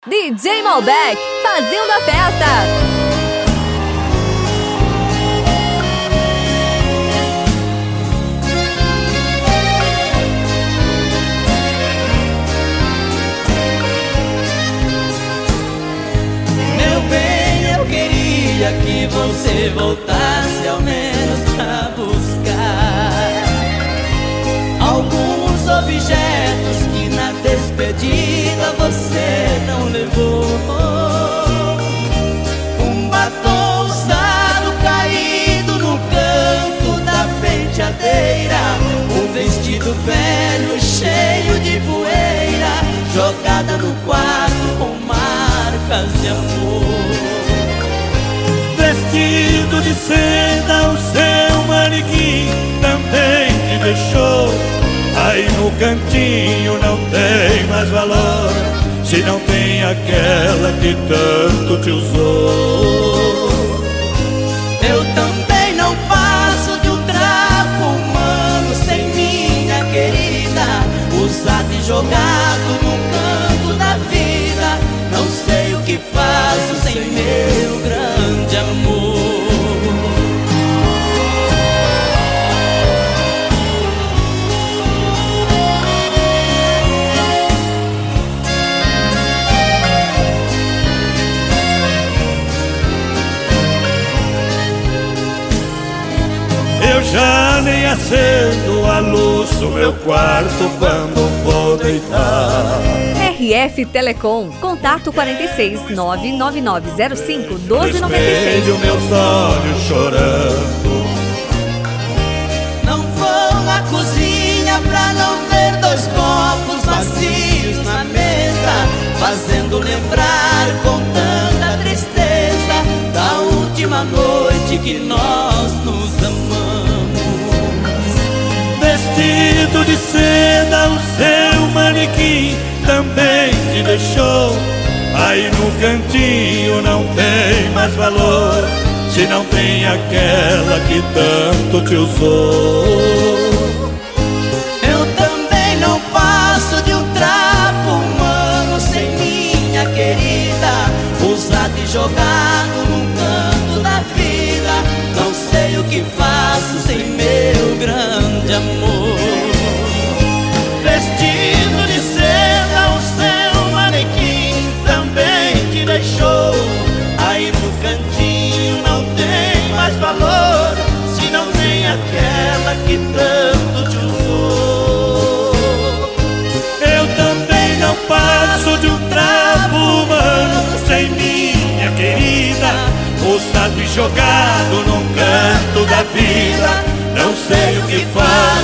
DJ Malbec fazendo a festa. Meu bem, eu queria que você voltasse ao menos pra buscar alguns objetos que na despedida você não levou. Um batom usado caído no canto da penteadeira, um vestido velho cheio de poeira jogada no quarto com marcas de amor. Vestido de seda, o seu manequim também te deixou. Aí no cantinho não tem mais valor, se não tem aquela que tanto te usou. Eu também não passo de um trapo humano sem minha querida, usado e jogado num canto da vida. Não sei o que faço sem meu grande amor. Eu já nem acendo a luz do meu quarto quando vou deitar. RF Telecom, contato 46 99905 1296. Vejo meus olhos chorando. Não vou à cozinha pra não ver dois copos vazios na mesa, fazendo lembrar com tanta tristeza da última noite que nós nos amamos. Vestido de seda, o seu manequim também te deixou. Aí no cantinho não tem mais valor, se não tem aquela que tanto te usou. Eu também não passo de um trapo humano sem minha querida, usado e jogado num canto da vida. Não sei o que faço sem meu grande amor. Vestido de seda, o seu manequim também te deixou. Aí no cantinho não tem mais valor, se não tem aquela que tanto te usou. Eu também não passo de um trapo humano sem minha querida, usado e jogado num canto da vida. Não sei o que faço